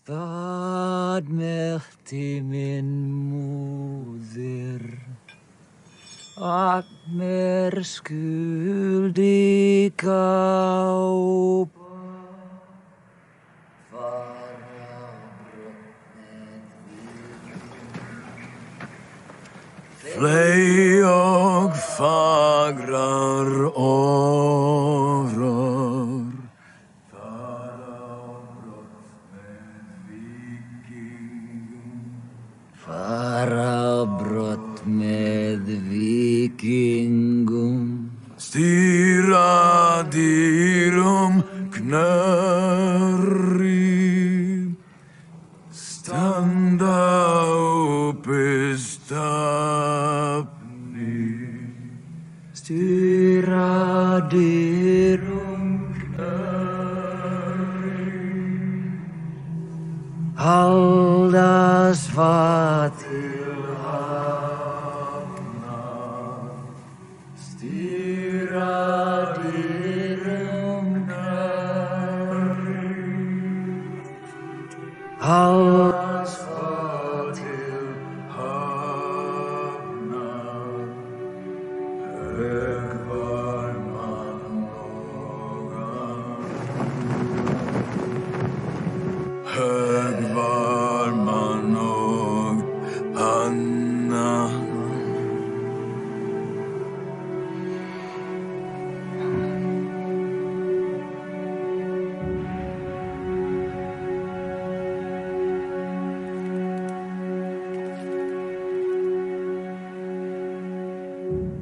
Það merkti minn móðir að mér skyldi gápa fley og fagrar órar fara brott með víkingum stýra dýrum knörri standa uppi stafni stýra dýrum knörri halda svað til hafna stýra dýrum knörri halda